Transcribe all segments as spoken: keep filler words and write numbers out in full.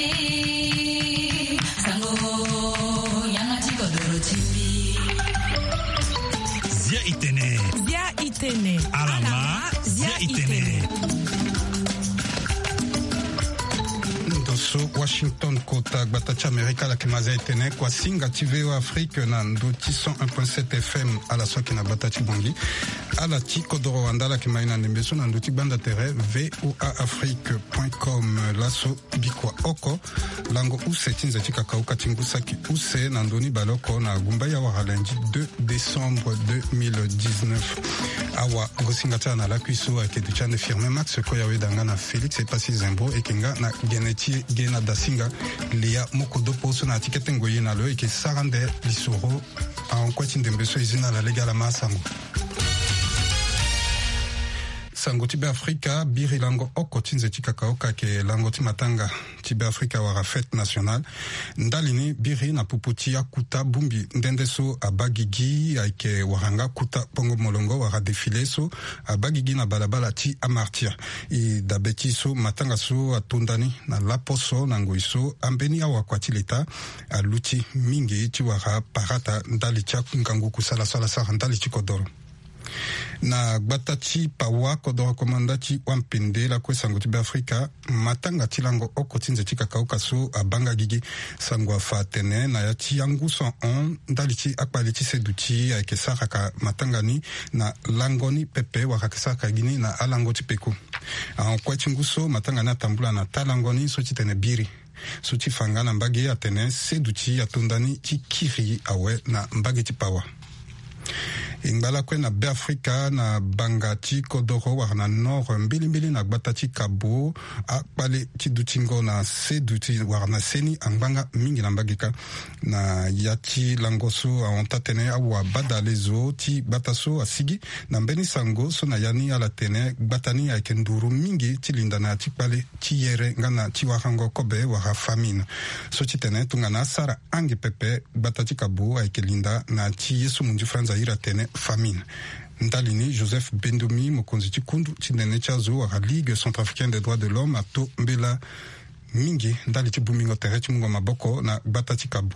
Zia Itene. Zia Itene. Alama. Zia Itene. So Washington kota gbatacha Amerika la kimaza itene kwa singa T V O Afrique na ndoti cent un point sept F M ala soki na gbatachi bongi ala ti kodoro wanda la kimaina nembeso na ndoti banda tere V O A Afrique point com laso bikwa oko lango use tinza chika kauka tingusaki use na ndoni baloko na gumba ya waralenji deux décembre deux mille dix-neuf awa gosinga tana la kuiso akeduchane firme Max Koyawe danga na Félix et Passi Zembo ekenga na geneti gena dasinga lia mokodo poso na tikete ngoye na lo eke sarande lisoro en kwati ndembeso izina la legala masango sango tibe Afrika biri lango oko tinze chikakaoka ke lango timatanga tibe Afrika wara fête nationale ndalini biri na puputi ya kuta bumbi ndendeso abagigi aike waranga kuta pongo molongo wara defile so abagigi na balabala ti amartia i dabeti so matanga so atondani na laposo na ngoiso ambeni awa kwati leta aluti mingi ti wara parata ndali tia ngangu kusala sala sara ndali chikodoro na gbatachi pawa kodoro komandati wampende la kwe sango tibe Afrika matanga tilango oko tinze tika kauka so abanga gigi sango fatene na yati yangu cent un ndalichi akpalichi seduchi aike saraka matangani na langoni pepe wakake saraka gini na alangoti peko en kwa chinguso matanga na tambula na talangoni so chitene biri so chifanga na mbage atene seduchi atondani chikiri awe na mbage tipawa ingala kwe na Beafrika na bangati kodoro warna nord mbili mbili na gbatati kabo akpale tidutingo na seduti warna seni angbanga mingi na mbagika na yati langoso aontatene awa badalezo ti bataso asigi na mbeni sango so na yani ala tene gbatani aikenduru mingi ti linda na tikpale ti yere ngana ti warango kobe wara famine so ti tene tungana sara angi pepe gbatati kabo aikelinda na ti yesu munji franza ira tene famine ndalini Joseph Bendomi mokonzi chikundu chinene chazo wa Ligue centrafricaine des droits de l'homme ato mbela mingi ndali chibumingo terechi mungo maboko na batati kabo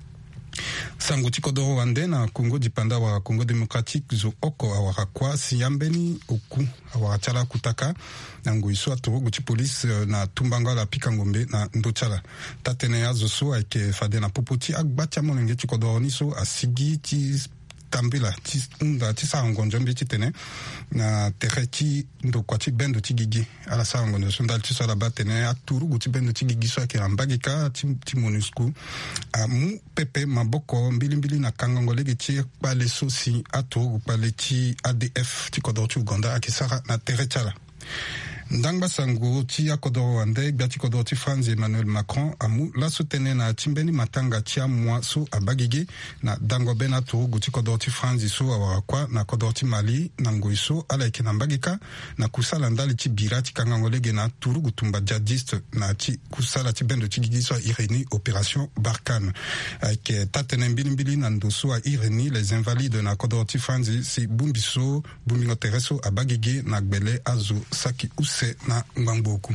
sango tikodoro wande na Congo dipanda wa Congo démocratique zo oko awara kwa siyambeni oku awara chala kutaka na ngoiso atoro guti police na tumbanga la pikangombe na ndochala tatene ya zo so ake fade na popoti akbatia monenge tikodoro niso asigi ti tambila ti unda ti sarangonjo mbi ti tene na tere ti ndo kwa ti bendo ti gigi ala sarangonjo so ndali ti so ala ba tene aturu gu ti bendo ti gigi so ake ambagika ti, ti monusco amu pepe maboko mbili mbili na kangongo lege ti pale so si aturu pale ti A D F ti kodoro ti Uganda ake sara na tere chala ndangba sango ti akodoro wande gbati kodoro ti France Emmanuel Macron amu la sotene na timbeni matanga ti amwa so abagige na dango bena turugu ti kodoro ti France so awara kwa na kodoro ti Mali na ngoi so ala eke na mbagika na kusala ndali ti bira ti kangango lege na turugu tumba jihadiste na ti kusala ti bendo ti gigi so a Irénie opération Barkhane ake tatene mbili mbili na ndo so a Irénie les invalides na kodoro ti France si bumbi so bumbingo tere so abagige na gbele azo saki us na ngangboku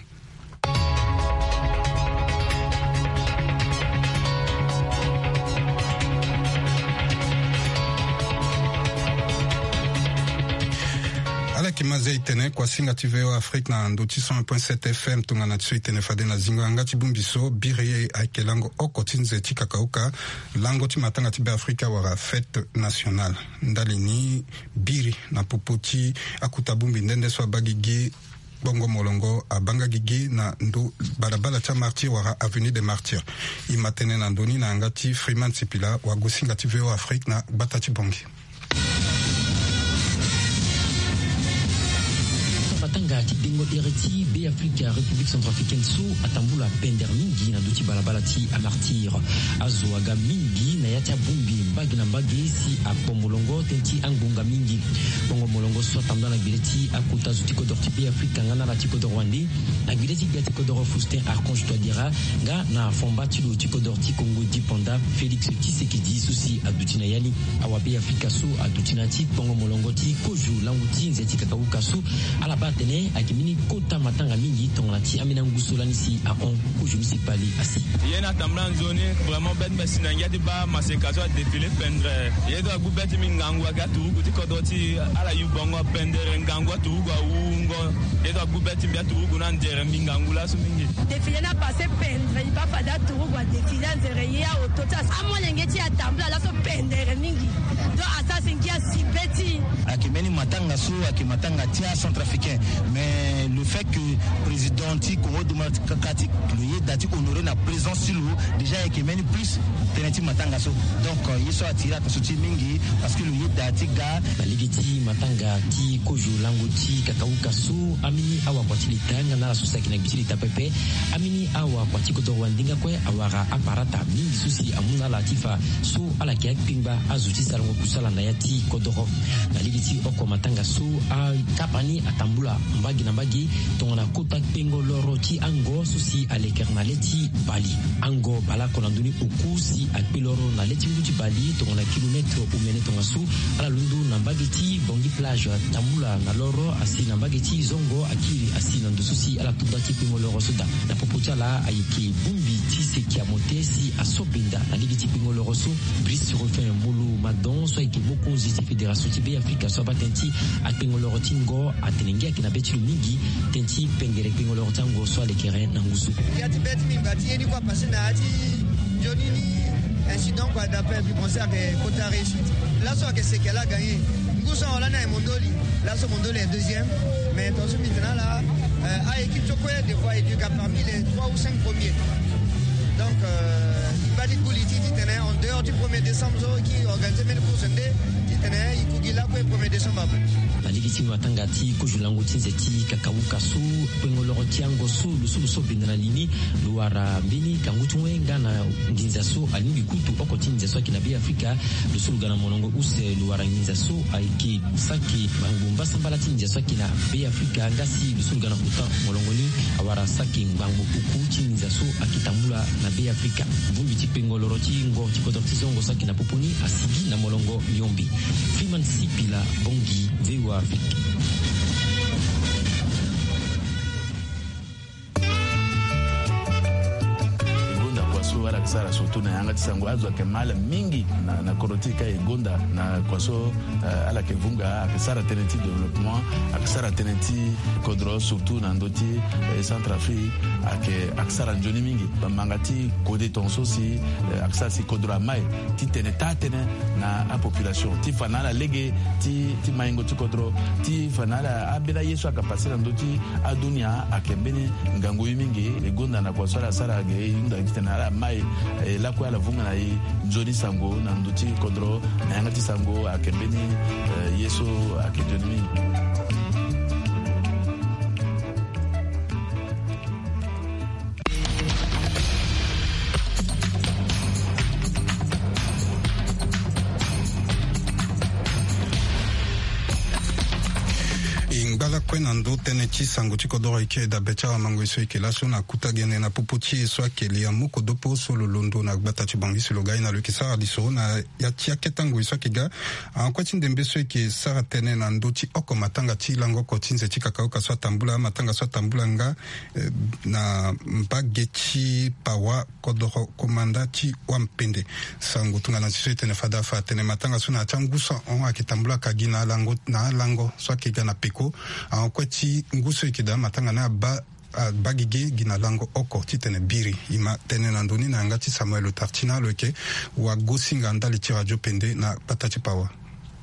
ala kimaze itene kwa singa T V O Afrique na ndoti cent un point sept F M tunga na tsu itene fade na zingo anga ti bumbiso biri aike lango oko tinze ti kakauka lango ti matanga ti be Afrika wara fête nationale ndalini biri na popoti akuta bumbi ndende so abagigi bongo molongo abanga gigi na ndo balabala cha martyr wara avenue des martyrs imatene na ndoni na ngati Freeman Sipila wa gosinga T V O Afrique na batati bongi Batanga ti dingo dereti be Afrika République centrafricaine so atambula pender mingi na duti balabala ti a martyr azo aga mingi na yata bumbi bagina mbagi si apo molongo tenti angunga mingi bongo molongo so tamba na bileti akuta zutiko dorti bi Afrika ngana la tiko dorwandi na bileti bi tiko doro Faustin Archange Touadéra nga na fomba tilo tiko dorti Congo Dipanda Félix Tshisekedi susi adutina yali awa bi Afrika so adutina ti bongo molongo ti koju languti nzeti kakauka so ala batene akimini kota matanga mingi tongla ti amina ngusolani si a on koju municipali asi yena tamba nzoni vraiment ben mesina ngati ba masekazo a défilé pendre yedo agubeti mingangu agatu kuti kodoti ala yubongo pendere ngangu tu gwa ungo yedo agubeti mbiatu guna ndere mingangu la so mingi défilé na passé pendre iba fada tu gwa défilé ndere ya otota amole ngeti ya tamba la so pendere mingi do assassin qui a sibeti akimeni matanga so akimatanga tia centrafricain mais le fait que président ti Congo démocratique le dati honoré na présence sur l'eau déjà akimeni plus teneti matanga so donc il soit attiré à souti mingi parce que le dati ga la ligiti matanga ti kojo lango ti kakauka so amini awa kwa tilitanga na so sakina bitili tapepe amini awa kwa tiko do wandinga kwe awara aparata mingi susi amuna latifa so ala kia pingba azuti salongo kusala na yati kodoro na ligiti oko matanga so a kapani atambula mbagi na mbagi tongona kota pengo loro ti ango susi aleker na leti bali ango bala konanduni okusi akpiloro na leti nguti bali tongona kilometre umene tonga so ala lundu na mbagi ti bongi plage tambula na loro asi na mbagi ti zongo akiri asi na ndususi ala kuda ti pengo loro soda na popotala ayiki bumbi ti sekia motesi asobenda na ligiti pengo loro so Brice refait mulu madon so ayiki boko ziti fédération ti be Afrika so batenti akpengo loro tingo atenengia kina beti mingi tenti pengere pengo loro tango so alekere na ngusu ya ti beti mingi bati yeni kwa passé na ati joni ni incident quoi d'appel puis penser que Kota réussite là so que c'est qu'elle a gagné ngusu on l'a na Mondoli là so Mondoli est deuxième mais dans ce maintenant là euh, à équipe Chokwe des fois il est parmi les trois ou cinq premiers donc euh, il va dire Gouliti tenait en dehors du premier décembre qui organisait même course ndé tenait il kugila kwa premier décembre la ligiti matanga ti kojulango tinzeti kakauka su pengo loro tiango su lusu so bindana lini luara mbini kangutu wenga na nginza su alingi kutu oko tinza so kina bi Afrika lusu gana monongo use luara nginza su aiki saki bangumba sambala tinza so kina bi Afrika ngasi lusu gana kuta molongoni awara saki bangu uku tinza su akitambula na bi Afrika vumbi ti pengo loro tingo tikotortizongo sakina popuni asigi na molongo yombi Freeman Sipila Bongi Vewa Afrique. wala kisara surtout na yanga tisango azwa kemala mingi na na korotika egonda na kwaso uh, ala kevunga akisara teneti développement akisara teneti kodro surtout na ndoti eh, Centrafrique ake akisara njoni mingi bamangati kode tonso si eh, akisara si kodro mai ti teneta tene na a population ti fanala lege ti ti maingo ti kodro ti fanala abela yeso akapasira ndoti adunia akembeni ngango mingi egonda na kwaso ala sara ge inda kitena mai e la kwa la vunga na i Johnny Sango na nduti kodro na yanga ti Sango akembeni uh, yeso akedoni kwena ndo tene ti sango ti kodoro ike da becha wa mango iso ike laso na kuta gene na popo ti eso ake lia moko dopo solo londo na gbata ti bangi silo gai na lo ki sara di so na ya ti aketango iso ake ga an kwa ti ndembe so ike sara tene na ndo ti oko matanga ti lango ko ti nze ti kakao ka so tambula matanga so tambula nga eh, na mbage ti pawa kodoro komanda ti wampende sango tunga na tiso tene fada fa tene matanga so na changusa on ake tambula kagi na lango na lango so ake ga na peko an kwa ti nguso ikida matanga na ba bagige gina lango oko ti tene biri ima tene na ndoni na ngati Samuel Tartina loke wa gosinga ndali ti radio pende na patati pawa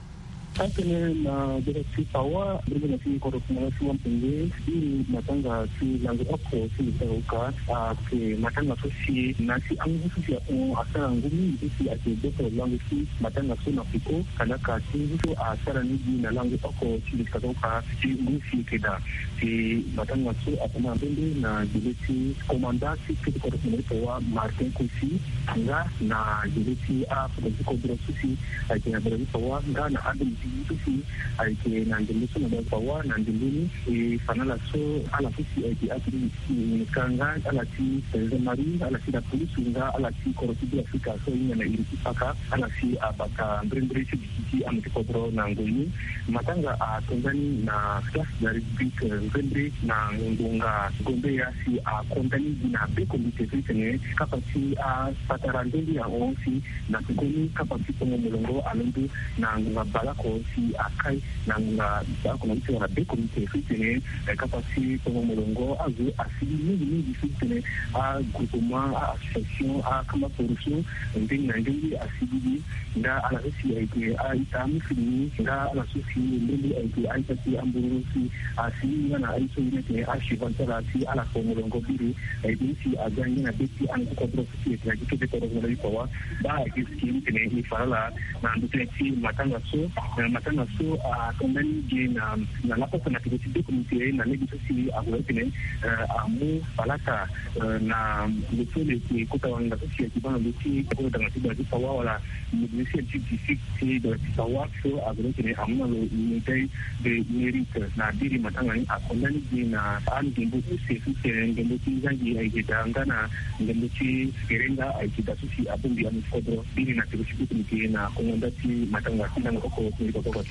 Atene na direksi pawa berguna si korupsi suam tinggi di matanga si langu opo si uka ke matanga si nasi anggu si asal anggu si ake beto langu si matanga su napiko kana ka si su asal ni di na langu opo si uka si ngu si keda si matanga su atama bende na direksi komanda si korupsi pawa Martin Kusi anga na direksi a korupsi kodrosu si ake na direksi pawa nga na adem itu si aike nandili so na bawa nandili e fanala so ala si aike atri kanga ala si mari ala si da polisi nga ala si koroti di Afrika so ina na iri paka ala si abaka brindri si di amti kodro na ngoni matanga a tongani na class dari big brindri na ngonga gombe ya si a kontani na be komite fitene kapasi a patarandeli ya onsi na koni kapasi ko mulongo alundu na ngabala ko si akai na nga ba ko nti wana be komite fitene kapasi ko mulongo azu asili mingi mingi fitene a groupement a association a kama solution ndin na ndin asili nda ala si aike a itamu fini nda ala sufi ndin aike aika si amburu si asili na aiso ne a shivantara si ala ko mulongo biri aike si aganya na beti an ko kodro si ya kike ko ro ngoi ko wa ba aike si ne ni fala na ndute si matanga so matanga so a kondani je na na la pesa na kiti de komite na legi si a ko tene amu palata na lefole ki kota wanga si ki bana leti ko da ngati ba si wa wala ni si si si si do si wa so a ko tene amu no ni dai de mérite na diri matanga ni a kondani je na an gembo si si si gembo ti zangi ai ke dangana gembo ti kerenga ai ki da si abundi amu kodro diri na kiti komite na kondati matanga na ko ko ko ko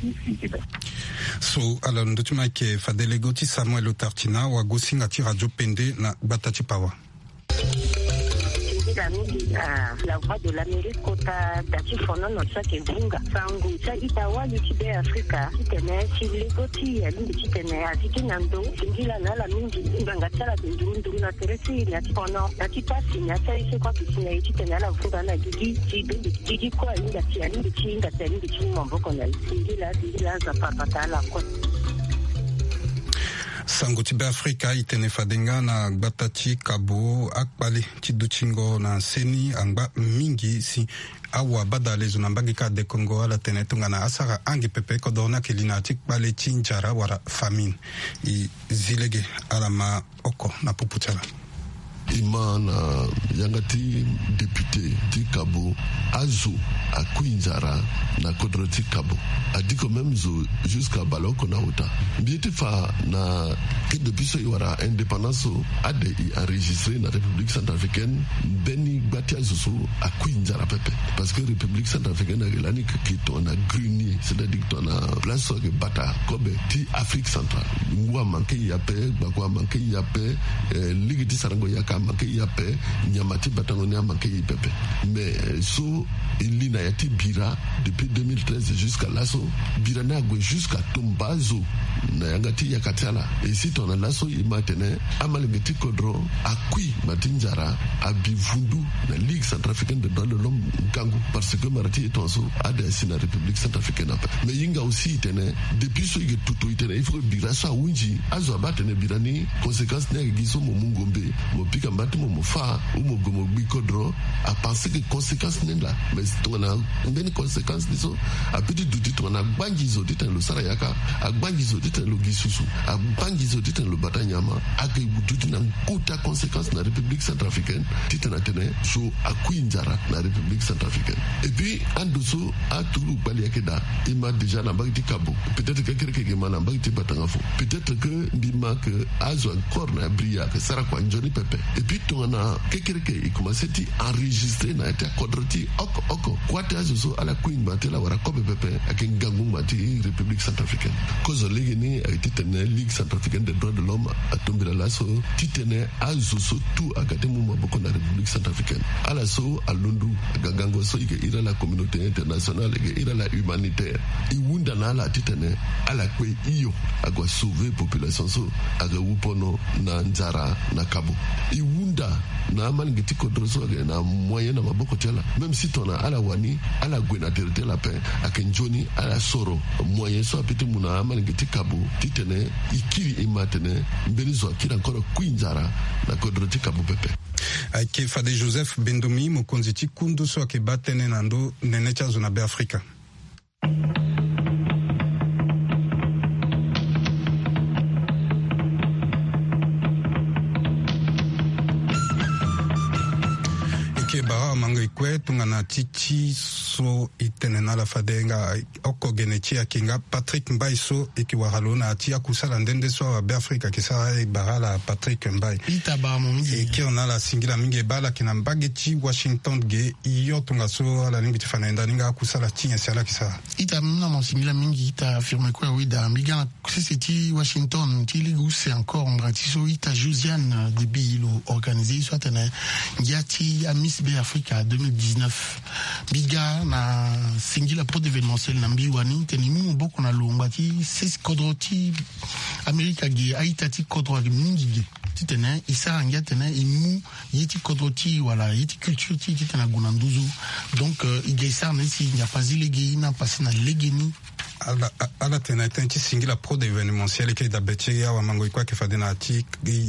so alors ndotuma ke Fadele Goti Samuel Otartina wa gosinga ti radio pende na batati pawa la voix de l'Amérique kota dati fono no sake bunga sangu cha itawa youtube Afrika kitene chilegoti ali kitene atiki nando ngila na la mingi nganga tsala ndundu na teresi na fono na tipasi na tsaise kwa kitene kitene la vuga na gigi gigi gigi kwa inga tiani chinga tani chinga mboko na ngila ngila za papa la kwa sango tibe Afrika itene fadenga na gbatati kabo akpali tiduchingo na seni angba mingi si awa bada lezo na mbangika de Congo ala tene tunga na asara angi pepe kodona kelina tikpale chinjara wara famine i zilege alama oko na puputala imana yangati député di Kabo azo a Kuinzara na kodroti Kabo adiko même zo jusqu'à Baloko na uta bieti fa na que depuis so iwara indépendance ade i enregistré na République centrafricaine beni gbatia zo a Kuinzara pepe parce que République centrafricaine a gelani ki to na grenier c'est-à-dire to na place que bata kobe ti Afrique centrale ngwa manke yape bakwa manke yape ligiti sarango yaka manke yape nyamati batango nya manke pepe mais so il na yati bira depuis deux mille treize jusqu'à lasso bira na go jusqu'à Tombazo na yangati yakatala et si ton lasso il maintenait amalengeti kodro akui matinjara abivundu na Ligue centrafricaine de droits de l'homme Kangu parce que marati et tonso a des na République centrafricaine mais yinga aussi tenait depuis so il tout il tenait il faut bira sa winji azo abatene birani conséquence na giso mo mungombe mo pika mbati mo fa ou mo gomo bikodro a penser que conséquence n'est là mais ton a une conséquence diso a petit douti ton a bangizo dit le sarayaka a bangizo dit le gisusu a bangizo dit le batanyama a que douti na kuta conséquence na République centrafricaine titana tene so a Kuinzara na République centrafricaine et puis andoso a tulu baliakeda il m'a déjà na bagti Kabo peut-être que quelqu'un qui m'a na bagti batangafo peut-être que bima que azo encore na bria que sara kwa njoni pepe et puis ton a quelqu'un qui commence à enregistrer na ta kodroti oko oko kwate azo ala Queen batela wara kobe pepe akin gangu mati République centrafricaine cause legeni a été tene Ligue centrafricaine des droits de l'homme a tombé là so titene azo tout a gade mu maboko na République centrafricaine ala so alundu gangango so ike ira la communauté internationale ike ira la humanitaire i wunda na ala titene ala kwe iyo agwa sauver population so aga wupono na Nzara na Kabo i wunda na man ngiti kodroso na moyen na maboko tela même si tona ala wani ala gwena terete la paix akenjoni ala soro moyen so apete muna ama ngiti kabu titene ikiri imatene mbenizo akira nkoro kuinzara na kodroti kabu pepe Aike Fade Joseph Bendomi mokonzi tikundu so ke batene nando nene cha zona be Afrika. Bara manga ikwe tungana titi so itenena la fadenga oko genechi akinga Patrick Mbaye so ikiwaralona atia kusala ndende so wa Afrika kisara bara la Patrick Mbaye ita ba mongi e ki ona la singila mingi bala kina mbageti Washington ge iyo tunga so ala ningi tifanenda ninga kusala tinya sala kisara ita mna mon singila mingi ita affirme quoi oui da migana c'est Washington tili c'est encore mbratiso ita Josiane de Bilo organisé soit tena ngiati a Miss B Africa deux mille dix-neuf biga na singila pro d'événementiel na mbiwani tenimu boko na lombati six kodroti Amerika ge aitati kodro mingi ge titene isa ngia tene imu yiti kodroti wala yiti culture ti titena gunanduzu donc uh, igesa nesi ngia fazile ge ina pasi na legeni ala ala tena tenti singila pro d'événementiel ke da beche ya wa mango ikwa ke fadena ti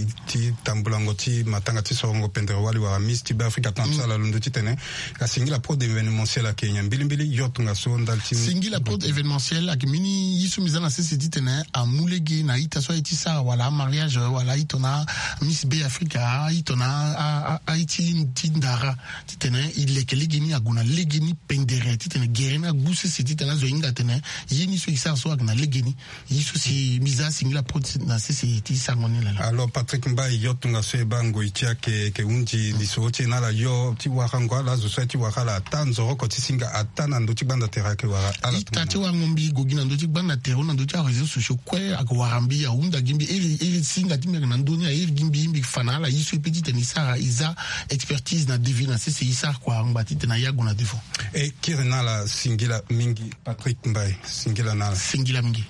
ti tambulango ti matanga ti sorongo pendero wali wa Miss ti Africa tansa la lundo ti tene ka singila pro d'événementiel a Kenya mbili mbili yotunga so ndal ti singila pro d'événementiel a mini yisu mizana sese ti tene a mulege na ita so iti sa wala mariage wala itona Miss B Africa itona a iti tindara ti tene ileke legini aguna legini pendere ti tene gerena guse se ti tene zo inga tene yini so isa so agna legeni yisu si miza singila pro na sese ti sangone la alors Patrick Mbaye yotunga so bango itia ke ke unji lisoche na la yo ti warango la zo so ti wakala tanzo ko ti singa atana ndo ti banda terake wara ala tati wa ngombi gogina ndo ti banda tero ndo ti réseaux sociaux kwe akwarambi ya unda gimbi eri eri singa ti mega ndoni ya eri gimbi mbi fanala yisu petit tenisa iza expertise na divina sese isa kwa ngati tena yago na defo e kirena la singila mingi Patrick Mbaye singila nala singila mingi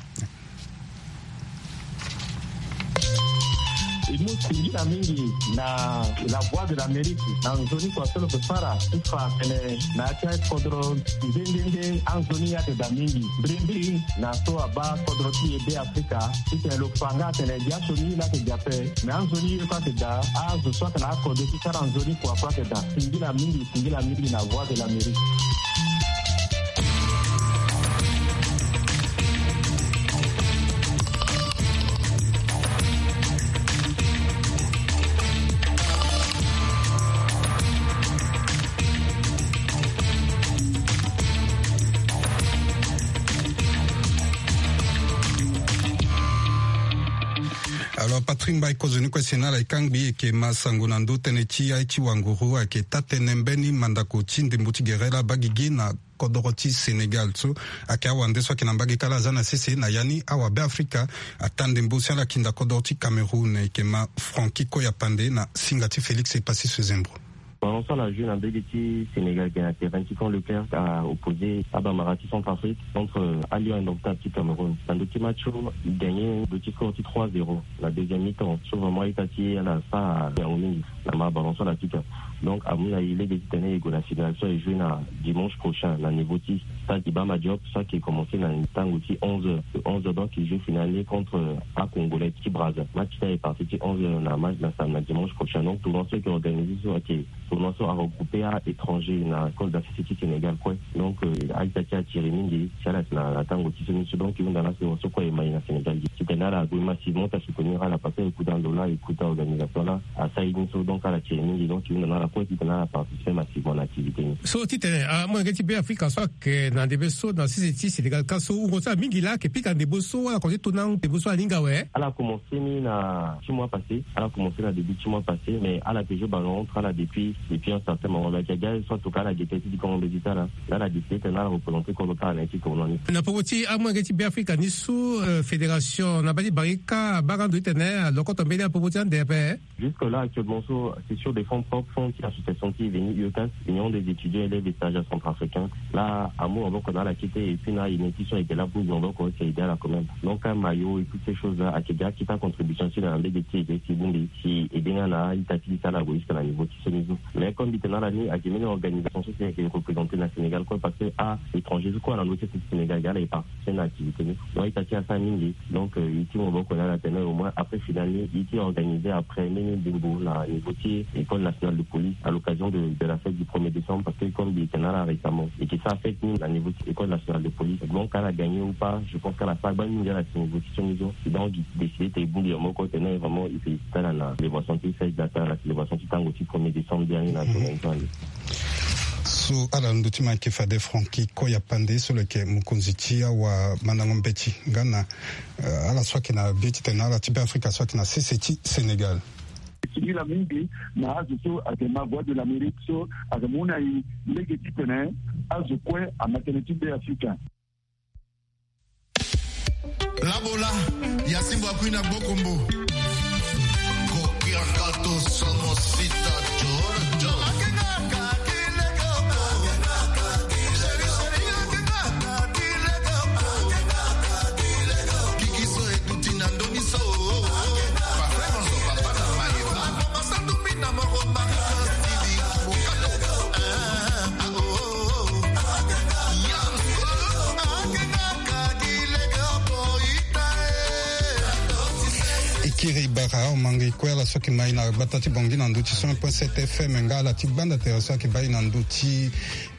imo singila mingi na la voix de l'Amérique na nzoni kwa solo kusara ufa kene na tia kodro ndende anzoni ya de mingi brindi na so aba kodro ti ebe Afrika ite lo fanga kene dia soni la ke jape na anzoni kwa ke da azo so kana kodro ti sara anzoni kwa kwa ke da singila mingi singila mingi na voix de l'Amérique. Alors Patrick Mbaye kozoni kwa sena la ikangbi ke masango nando tenechi aichi wanguru ake tatenembeni mandako chinde mbuti gerela bagigi na kodoroti Senegal so ake awande so kinambagi kala zana sese na yani awa be Afrika atande mbusi ala kinda kodoroti Cameroun ke ma Francky Koya Pande na Singati Félix et passé ce zembro. Pendant ça, la jeune Ambegeti Sénégal qui a été Vincent Leclerc a opposé Abamarati Centrafrique contre Ali Ndongta Petit Cameroun. Dans le petit match, il gagnait le petit score trois zéro. La deuxième mi-temps, sur vraiment Itati, elle a ça à Yaoundé, la ma balance la tika. Donc, à mon avis, il est déterminé et la fédération est jouée dimanche prochain, la niveau six. Ça, qui bat ma job, ça qui est commencé dans le temps aussi onze heures. onze heures, donc, il joue finalé contre A Congolais, Petit Brazza. Match qui est parti onze heures, dans le match dimanche prochain. Donc, tout le monde qui est organisé sur la tournoi a regroupé à étrangers dans la cause de la société sénégale quoi donc Aïtati a tiré mingi chala na la tango tisoni donc ils vont dans la séance quoi et maïna Sénégal c'était là la goût massivement à soutenir à la passer écoutant dollar écoutant organisation là à Saïdine donc à la tiré mingi donc ils vont dans la quoi qui dans la participer massivement à l'activité so tite à moi que tu peux Afrique soit que dans des besoins dans ces études Sénégal quand so ou ça mingi là que puis quand des besoins à côté tournant des besoins à lingawe elle a commencé na six mois passé elle a commencé na début six mois passé mais à la P G ballon rentre là depuis depuis un certain moment là qu'il y a soit tout cas la détective du Congo bézita là là la détective là représenté comme cas là qui comme on na poti à moi que tu peux Afrique ni sous fédération na bali barika bagando itene le compte mbele pour poti en D P jusque là actuellement c'est sur des fonds propres fonds qui association qui est venue U C A S Union des étudiants élèves des stagiaires centrafricains là à moi donc on a la quitté et puis là une institution était là pour nous donc c'est idéal quand même donc un maillot et toutes ces choses là à Québec qui ta contribution sur la ligue des petits et si bon si et bien là il t'a dit ça là jusqu'à la niveau qui se niveau mais comme dit là ni a une organisation sociale qui est représentée dans le Sénégal quoi parce que à l'étranger quoi dans l'autre Sénégal il y a pas c'est une activité donc il t'a ça mingi donc ici on va connaître la teneur au moins après finalement ici organisé après Méné Dembo la négocié école nationale de police à l'occasion de, de la fête du premier décembre parce que comme dit là récemment et que ça a fait nous la négocié école nationale de police donc elle a gagné ou pas je pense qu'elle a pas bonne la négociation ils ont décidé de bouger mon côté vraiment il fait ça dans la célébration qui fait data la célébration qui tango aussi premier décembre dernier na so ala ndutima ke fade franki ko ya pande so le ke mukunzitia wa manangombeti ngana uh, ala swaki na beti tena ala tibe Afrika swaki na C C T Sénégal Sini la mingi na azo so akema voix de l'Amérique so akamuna i lege tipene azo kwe a maternité de Afrika Labola Yasimbo Akwina Bokombo Kokia Kato Somosita Georgia Kiri bara mangi kwela soki mai na batati bongi na nduti cent point sept F M ngala tibanda teresa ki bai na nduti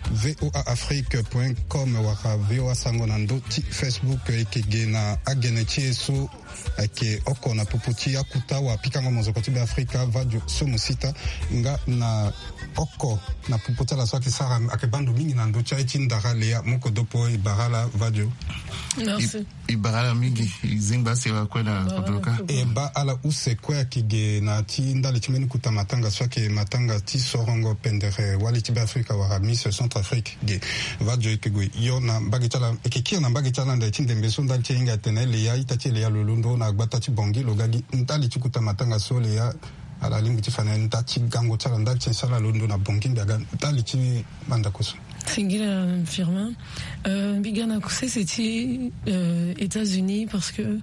voa afrique point com waka voa sango na nduti Facebook ekege na agenetie so ake oko na puputi ya kutawa pikango mozoko tibe Afrika vadio somusita nga na oko na puputa la soki sara ake bandu mingi na nduti eti ndara lea moko dopo ibarala vadio Merci. Ibarala mingi zingba sewa kwena kutoka e ba ala usekwe kige na ti ndali chimeni kuta matanga swake matanga ti sorongo pendere wali tibe Afrika wa Miss Centrafrique ge vadio ekego yo na bagitala ekekir na bagitala nda ti ndembeso ndali chenga tenele ya itati le ya lulundo na gbata ti bongi logagi ndali ti kuta matanga so le ya ala lingi ti fana ndati gango tsala ndali ti sala lundo na bongi ndaga ndali ti banda koso Singila Firmin. Euh, Bigana Koussé, c'était euh, États-Unis parce que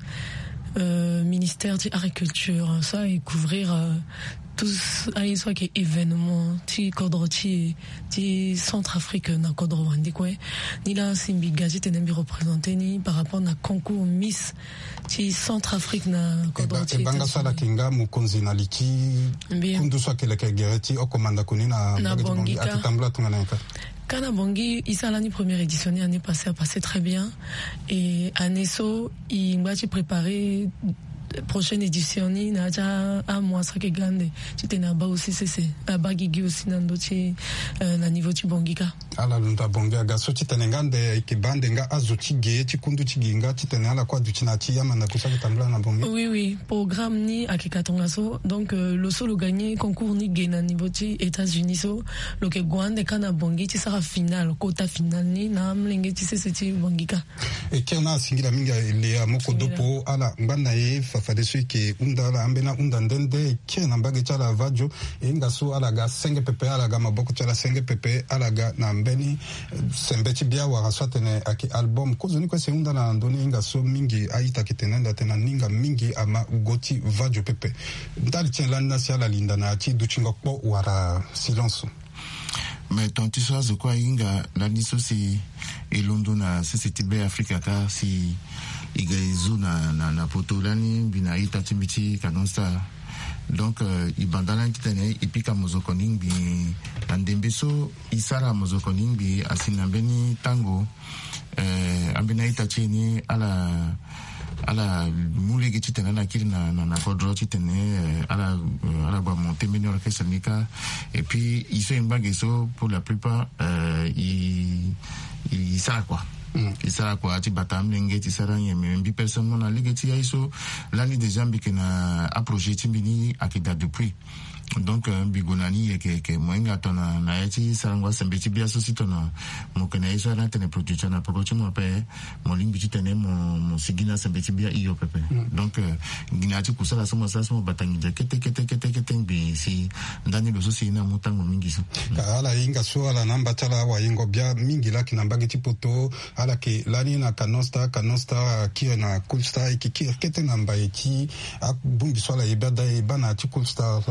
euh, ministère de l'agriculture, ça, et couvrir euh, tous les soit qui événements, ti kodroti, ti Centrafrique na kodrowandi quoi. Ni là c'est Bigaji tenembi représenté ni par rapport na concours Miss ti Centrafrique na kodroti. E banga sala kinga mukonzi na liki kundu soit kele gereti o komanda kuni na na bongi atambla tungana ka. Kana Bongi, l'année première édition, l'année passée a passé très bien. Et à Nesso, il m'a préparé prochaine édition ni na ja a moi ça que grande tu t'es na ba aussi c'est à bagigi aussi na ndoti na niveau tu bongika ala lunda bonga ga so titene ngande ke bande nga azuti ge ti kundu ti ginga titene ala kwa du tinati yama na kusaka tambla na bonga oui oui programme ni akikatonga so donc euh, le solo gagné concours ni ge na niveau ti États-Unis so lo ke gwande kana bongi ti sera final quota final ni na mlenge ti c'est ti bongika e kena singira minga le amoko dopo ala ngana e fafade so ke undala ambena undandende kena mbage chala vajo e ngaso ala ga cinq pepe ala ga maboko chala cinq pepe ala ga na mbeni sembeti bia wa swatene aki album kozo ni kwa se undala ndoni ngaso mingi aita kitenenda tena ninga mingi ama goti vajo pepe ndali tien na sia la linda na ti duchingo po wara silence. Mais ton tu sais quoi inga la niso si elondo na C C T B Africa ka si igaizu na na na potolani bina ita timiti kanonsta donc euh, ibandana kitane ipika mozokoning bi andembeso isara mozokoning bi asinambeni tango euh ambena ita chini ala ala mulege titene na kiri na na kodro titene ala ala ba monter meni orchestre nika et puis ils sont imbageso pour la plupart euh ils ils ça quoi ils ça quoi ti batam lenge ti saranye membi personne na ligeti aiso l'année déjà mbike na approcher timbini akida depuis donc bigonani ke ke moinga tona na eti sarangwa sembeti bia so sitona mo kana iso na tene production na production mo pe mo limbi tene mo mo sigina sembeti bia iyo pepe donc ginati kusala so mo sasa mo batangi de kete kete kete kete bi si ndani lo so si na mutango mingi so ala inga so ala namba tala wa ingo bia mingi la kinamba giti poto ala ke lani na kanosta kanosta ki na coolstar ki ki kete namba eti bumbi so ala ibada ibana ti coolstar lani ala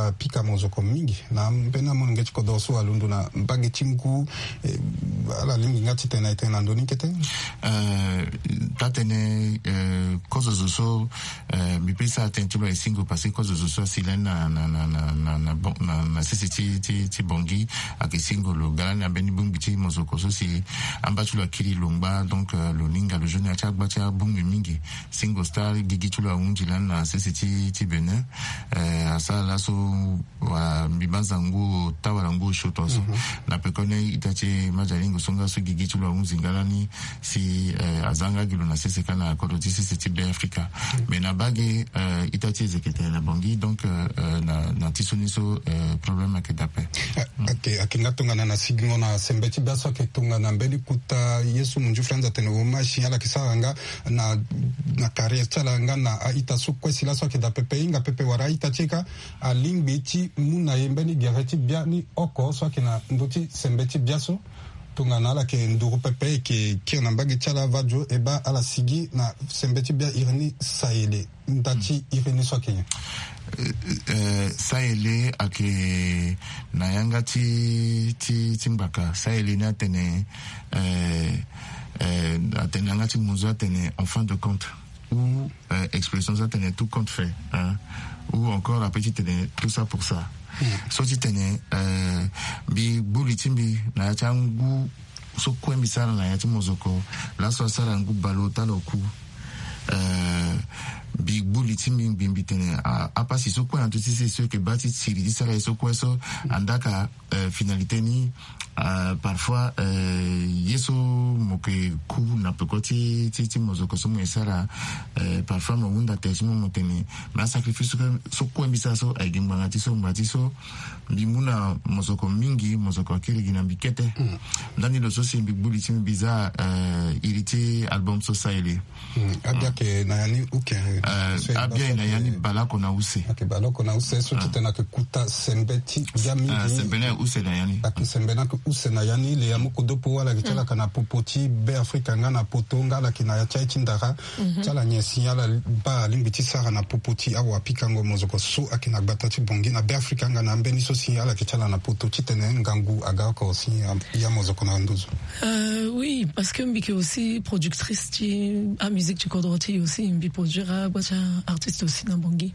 wa pika mozoko mingi na mpena mo ngeti kodo so alundu na mbage timku e, ala lingi ngati tena tena ndoni kete euh tatene euh cause zo euh mi pesa attention ba single parce cause zo silena na na na na na na na sisi ti ti bongi ak single galani abeni bungi ti mozoko so si ambatu la kili longba donc le linga le jeune acha bacha bungi mingi single star gigi tu la unji na sisi ti ti bene euh asa la so wa mibazangu tawarangu shotoso na pekone itache majalingo songa so gigi tu la unji galani si uh, azanga gilo na sisi kana kodo ti sisi ti be Africa mais na bage uh, itache zekete na bongi donc uh, na na tisoni so uh, problème ke dape okay akinga tungana na sigingo na sembeti baso ke tungana mbeli kuta Yesu munju franza tene woma shiala kisanga na na carrière chalanga na ita su kwesi la so ke dape pe inga pepe wara ita cheka a lingbeti muna yembeni gereti bia ni oko so ke na ndoti sembeti biaso tungana la ke nduru pepe ke ki na mbagi chala vajo eba ala sigi na sembeti bia irni saele ndati irni so ke Uh, saele ake nayanga ti ti timbaka saele na tene euh euh atene anga ti muzo atene en fin de compte ou euh, expression ça tene tout compte fait hein ou encore la petite tene tout ça pour ça mm. so ti tene euh bi buli timbi na changu so kwembi sana na yati mozoko la so sala ngu balota loku euh big bully timing bimbi tene a apa si so kwa antu si so ke bati siri di sara so kwa so andaka uh, finalité ni uh, parfois uh, yeso moke ku na pekoti ti ti mozoko so mo sara uh, parfois mo wunda te mo motene ma sacrifice so kwa mbisa so ai nganga ti so mbati so bimuna mozoko mingi mozoko kiri gina bikete mm. ndani lo so si big bully timing biza uh, iriti album so saile mm. abia ke na yani uke Uh, abia ina yani balako na use okay balako na use so titena ke kuta sembeti ya mingi uh, sembena use na yani ak sembena ke use na yani le yamuko dopo wala kitala mm. kana popoti be Afrika ngana potonga la kina ya chai chindara mm-hmm. chala nyesi yala ba limbiti sara na popoti awa pikango mozoko so akina batati bongi na be Afrika ngana mbeni so si yala kitala na pototi tene ngangu aga ko si ya mozoko na nduzo euh oui parce que mbike aussi productrice qui a musique du Kodroti aussi mbi produira artiste aussi dans Bangui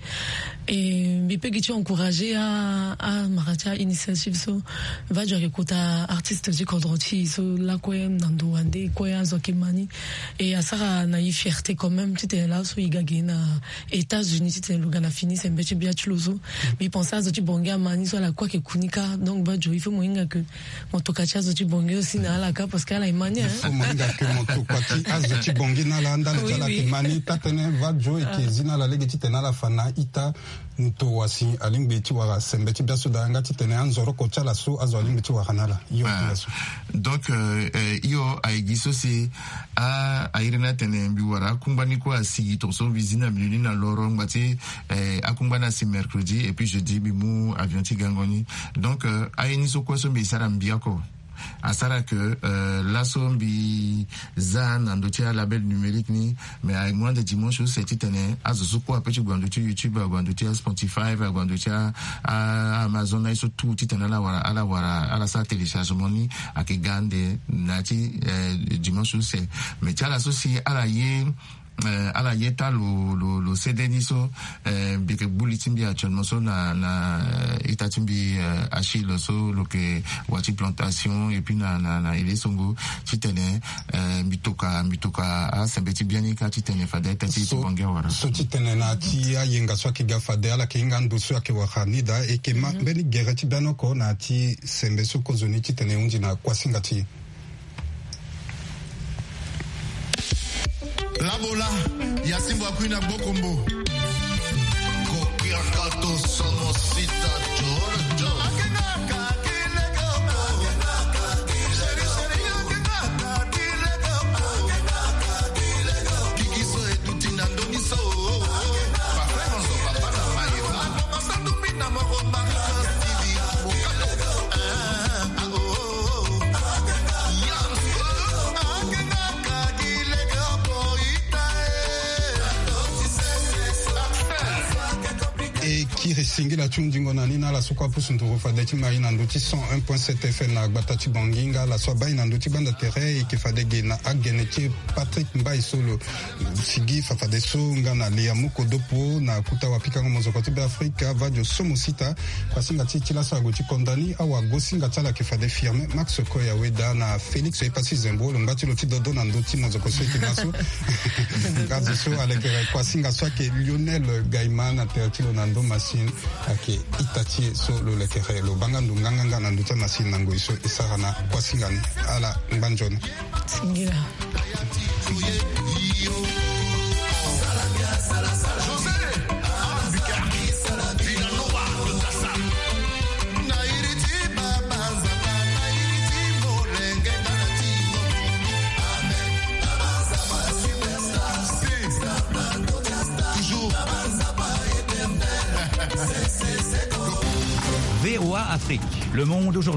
et mais peut que encourager à à maratia initiative so va dire écoute artiste du Kodroti so la quoi nando ande quoi zokimani et à ça na y fierté quand même tu es là so igagena États-Unis tu es le gana fini c'est un petit bien chuloso mais penser à du Bangui mani so la quoi que kunika donc va il faut moinga que motokacha du Bangui aussi na la ka parce qu'elle a imani hein faut moinga que motokachi az du Bangui na la ndala la kimani tatene va joy ke zina la legeti tena la fana ita nto wasi alimbeti wa sembeti biaso da ngati tena anzoro ko chala so azo alimbeti wa kanala yo biaso donc euh, yo aigiso si a airena tena mbiwara kumbani ko asi to so visina milini na loro ngati eh akumbana si mercredi et puis jeudi bimu avion ti gangoni donc euh, aini so ko so mbi sara mbiako asara que euh, la sombi zan andotia label numérique ni mais à moins de dimanche c'est titane azo ko apeti gwandotia YouTube gwandotia Spotify gwandotia Amazon iso tout titane la wara ala wara ala sa téléchargement ni akigande nati euh, dimanche c'est mais tia la soci ala ye Euh, ala yeta lo lo lo C D niso euh, bike bulitimbi actuellement so na na itatimbi euh, Achille so lo ke wati plantation et puis na na na ile songo titene euh, mitoka mitoka a sembeti biani ka titene fada tati so, bonga wara so titene na ti ya yenga so ke gafade ala ke ngandu so ke wahanida e ke ma mm-hmm. beni gereti banoko na ti sembe so ko zoni titene unji na kwasingati La bola, Yasimbo Akwina Bokombo. Kokiakato Somosita Georgia. singila chundingo na nina la sokwa pusu nduru fade ti mai na nduti cent un point sept F M na batati banginga la so bai na nduti banda tere e ki fade ge na agene ti Patrick Mbai solo sigi fa fade so nga na le amuko dopo na kuta wapika ngomo zokoti be Afrika vadio somo sita kwa singa ti ti la sa goti kondani awa gosinga tala ki fade firme Max Koya weda na Felix e pasi zembo lo ngati lo ti dodo na nduti mo zokose ki maso ngazi so alekere kwa singa so ke Lionel Gaiman na tertilo na ndo machine ake itachi so lo lekere lo bangandu nganganga na nduta machine nango iso isarana kwa singani ala mbanjona singira V O A Afrique, le monde aujourd'hui.